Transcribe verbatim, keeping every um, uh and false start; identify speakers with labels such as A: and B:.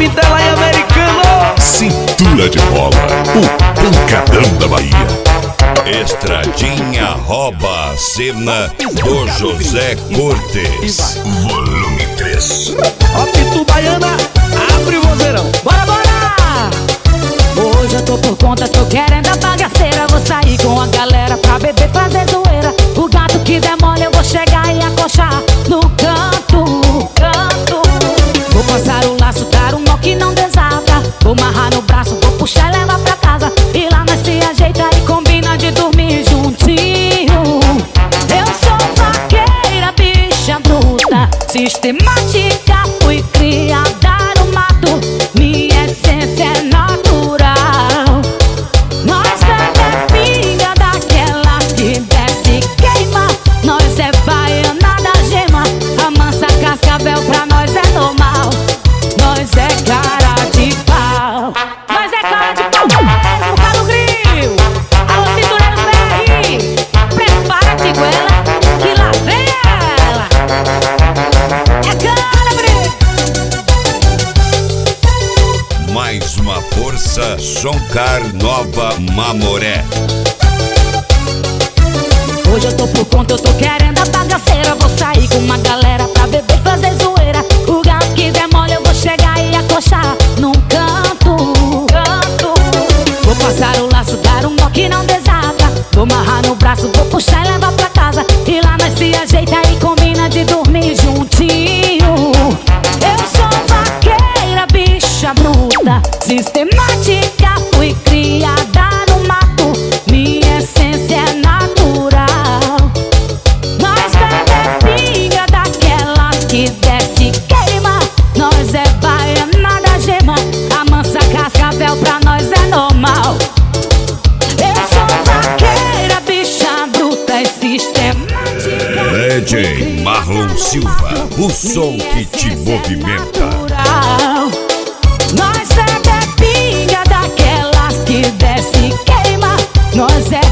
A: time dela é americano.
B: Cintura de bola, o pancadão da Bahia.
C: Estradinha rouba a cena do José Cortes.
B: Volume três.
A: Ó, Pitu Baiana, abre o vozeirão.
D: Bora, bora! Hoje eu tô por conta, tô querendo a bagaceira. Vou sair com a galera pra beber, fazer zoeira. O gato que der mole eu vou chegar e acochar no canto, canto. Vou passar o laço, dar um nó que não desata. Vou amarrar no braço, vou puxar e levar pra casa. E lá nós se ajeita e combina de dormir juntinho. Eu sou vaqueira, bicha bruta, sistemática, fui criada no mato. Minha essência é natural. Nós bebe pinga daquelas que desce e queima. Nós é baiana da gema, amansa cascavel, pra nós é normal. Nós é cara de pau. Nós é cara de pau mesmo, tá no grill. Alô, cintureiros B R, prepara-te, goela, que lá vem ela. É cara, Bri.
C: Mais uma força, Soncar Nova Mamoré.
D: Hoje eu tô por conta, eu tô querendo a bagaceira. Vou sair com uma galera pra beber, fazer zoeira. O gato que der mole eu vou chegar e acochar num canto, canto. Vou passar o laço, dar um nó que não desata. Vou amarrar no braço, vou puxar e levar pra casa. E lá nós se ajeita e combina de dormir juntinho. Eu sou vaqueira, bicha bruta, sistemática, fui criada no mato. Minha essência é natural. Nós bebe pinga daquelas que desce e queima. Nós é baiana da gema, amansa cascavel, pra nós é normal. Eu sou vaqueira, bicha bruta e sistemática.
C: D J Marlon Silva, o som que te movimenta.
D: Nós bebe pinga daquelas que desce e queima. Nós é